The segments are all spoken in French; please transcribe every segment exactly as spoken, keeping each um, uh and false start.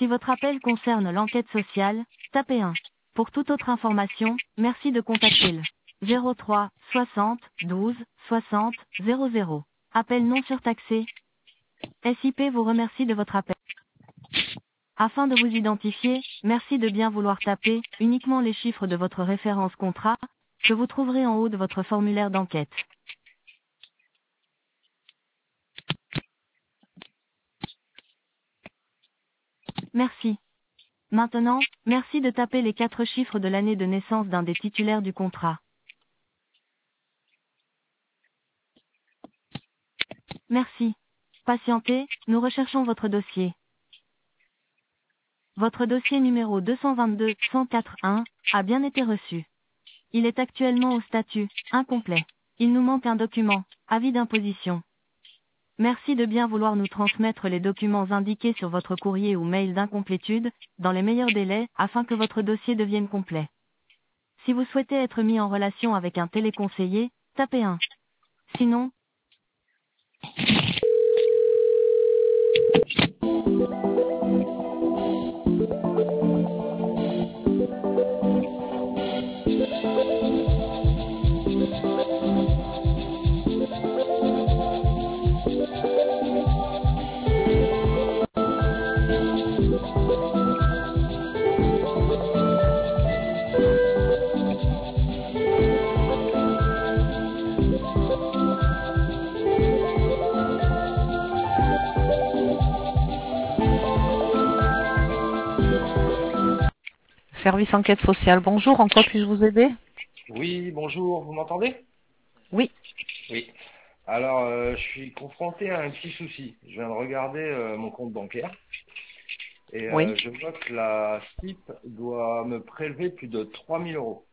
Si votre appel concerne l'enquête sociale, tapez un. Pour toute autre information, merci de contacter le zéro trois soixante douze soixante zéro zéro. Appel non surtaxé. S I P vous remercie de votre appel. Afin de vous identifier, merci de bien vouloir taper uniquement les chiffres de votre référence contrat, que vous trouverez en haut de votre formulaire d'enquête. Merci. Maintenant, merci de taper les quatre chiffres de l'année de naissance d'un des titulaires du contrat. Merci. Patientez, nous recherchons votre dossier. Votre dossier numéro deux cent vingt-deux cent quatre un a bien été reçu. Il est actuellement au statut incomplet. Il nous manque un document, avis d'imposition. Merci de bien vouloir nous transmettre les documents indiqués sur votre courrier ou mail d'incomplétude, dans les meilleurs délais, afin que votre dossier devienne complet. Si vous souhaitez être mis en relation avec un téléconseiller, tapez un. Sinon, Service enquête sociale, bonjour, en quoi puis-je vous aider? Oui, bonjour, vous m'entendez? Oui. Oui. Alors, euh, je suis confronté à un petit souci. Je viens de regarder euh, mon compte bancaire et euh, Oui. je vois que la S I P doit me prélever plus de trois mille euros.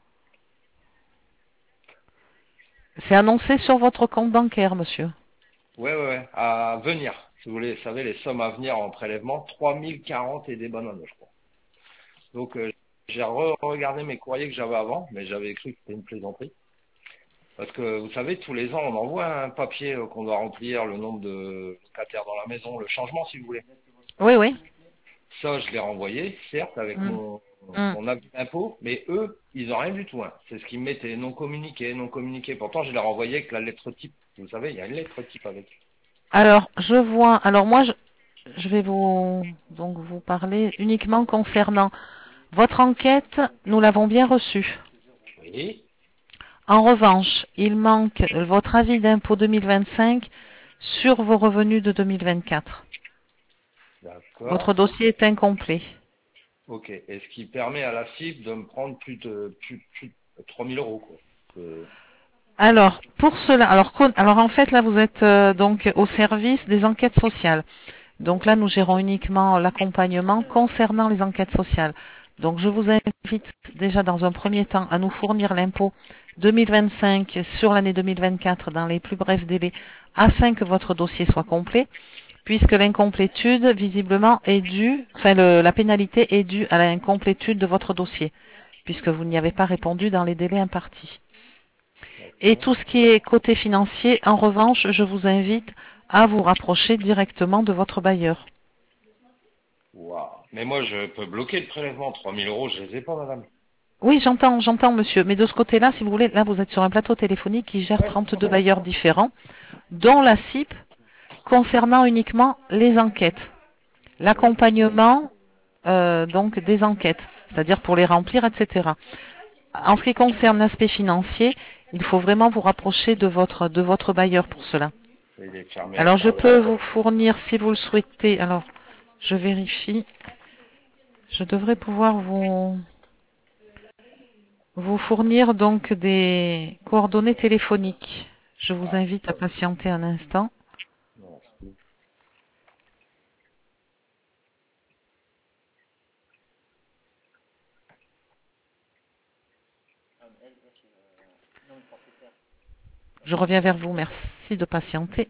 C'est annoncé sur votre compte bancaire, monsieur. Ouais, ouais, ouais, à venir. Si vous voulez, vous savez, les sommes à venir en prélèvement, trois mille quarante et des bonhommes, je crois. Donc, euh, j'ai re-regardé mes courriers que j'avais avant, mais j'avais cru que c'était une plaisanterie. Parce que vous savez, tous les ans, on envoie un papier euh, qu'on doit remplir, le nombre de locataires dans la maison, le changement, si vous voulez. Oui, oui. Ça, je l'ai renvoyé, certes, avec Mm. mon, Mm. mon avis d'impôt, mais eux, ils n'ont rien du tout. Hein. C'est ce qu'ils me mettaient, non communiqué, non communiqué. Pourtant, je l'ai renvoyé avec la lettre type. Vous savez, il y a une lettre type avec. Alors, je vois, alors moi, je, je vais vous, donc vous parler uniquement concernant votre enquête, nous l'avons bien reçue. Oui, En revanche, il manque votre avis d'impôt deux mille vingt-cinq sur vos revenus de deux mille vingt-quatre. Votre d'accord. dossier est incomplet. Ok. Et ce qui permet à la C I P de me prendre plus de, plus, plus de trois mille euros, quoi. Euh, Alors, pour cela, alors, con- alors en fait, là, vous êtes euh, donc au service des enquêtes sociales. Donc là, nous gérons uniquement l'accompagnement concernant les enquêtes sociales. Donc, je vous invite déjà dans un premier temps à nous fournir l'impôt deux mille vingt-cinq sur l'année deux mille vingt-quatre dans les plus brefs délais afin que votre dossier soit complet, puisque l'incomplétude, visiblement, est due, enfin, le- la pénalité est due à l'incomplétude de votre dossier, puisque vous n'y avez pas répondu dans les délais impartis. Et d'accord. tout ce qui est côté financier, en revanche, je vous invite à vous rapprocher directement de votre bailleur. Waouh. Mais moi, je peux bloquer le prélèvement. trois mille euros, je les ai pas, madame. Oui, j'entends, j'entends, monsieur. Mais de ce côté-là, si vous voulez, là, vous êtes sur un plateau téléphonique qui gère Ouais, trente-deux bailleurs différents, dont la C I P, concernant uniquement les enquêtes. d'accord. L'accompagnement, euh, donc, des enquêtes. C'est-à-dire pour les remplir, et cetera. En ce qui concerne l'aspect financier, il faut vraiment vous rapprocher de votre, de votre bailleur pour cela. Il est fermé à Alors, je quinze peux heures. vous fournir, si vous le souhaitez, alors, je vérifie. Je devrais pouvoir vous, vous fournir donc des coordonnées téléphoniques. Je vous Ah, invite à patienter un instant. non, c'est- Je reviens vers vous. Merci de patienter.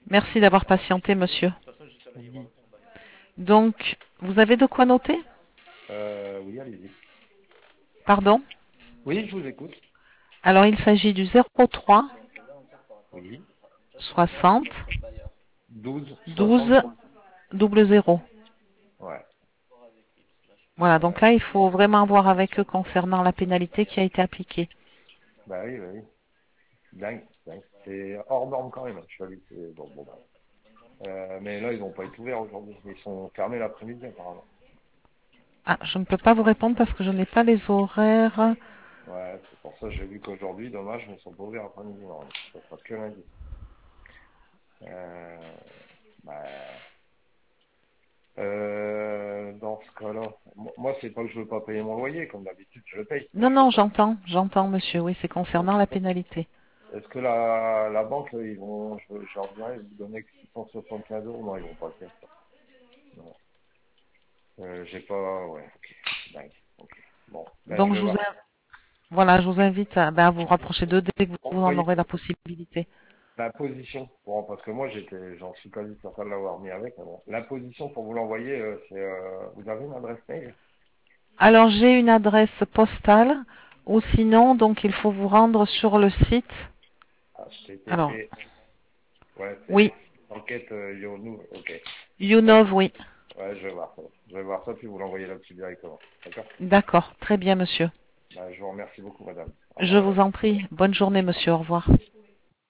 Merci d'avoir patienté, monsieur. Donc, vous avez de quoi noter? Euh, oui, allez-y. Pardon? Oui, je vous écoute. Alors, il s'agit du zéro trois Oui. soixante douze, douze soixante. double zéro. Ouais. Voilà, donc Ouais. là, il faut vraiment voir avec eux concernant la pénalité qui a été appliquée. Bah oui, bah oui. Dingue, dingue. C'est hors norme quand même. Je suis habitué. Bon, bon, bah. Euh, mais là, ils n'ont pas été ouverts aujourd'hui. Ils sont fermés l'après-midi, apparemment. Ah, je ne peux pas vous répondre parce que je n'ai pas les horaires. Ouais, c'est pour ça que j'ai vu qu'aujourd'hui, dommage, mais ils sont pas ouverts après-midi. Non, ça sera que lundi. Euh, bah, euh, dans ce cas-là, moi, moi, c'est pas que je veux pas payer mon loyer, comme d'habitude, je le paye. Non, non, j'entends, j'entends, monsieur. Oui, c'est concernant la pénalité. Est-ce que la, la banque, là, ils vont, je, je leur dirais, vous donner que six cent soixante-quinze euros? Non, ils vont pas le faire, ça. Non. Euh, j'ai pas, ouais, ok. Dingue. Ok. Bon, ben, je Donc, vais je vous, voir. in- voilà, je vous invite à, ben, à vous rapprocher d'eux dès que vous en Envoyez aurez la possibilité. la position. Bon, parce que moi, j'étais, j'en suis quasi certain de l'avoir mis avec, mais bon. La position pour vous l'envoyer, euh, c'est, euh, vous avez une adresse mail? Alors, j'ai une adresse postale ou sinon, donc, il faut vous rendre sur le site. Alors, H T T P. Ouais, oui, c'est enquête, euh, Yonou. Ok. Ouais, YouNov, oui. ouais, je vais voir ça. Je vais voir ça, puis vous l'envoyez là-dessus directement. D'accord? D'accord, très bien, monsieur. Ben, je vous remercie beaucoup, madame. Au Je revoir, madame. vous en prie. Bonne journée, monsieur. Au revoir.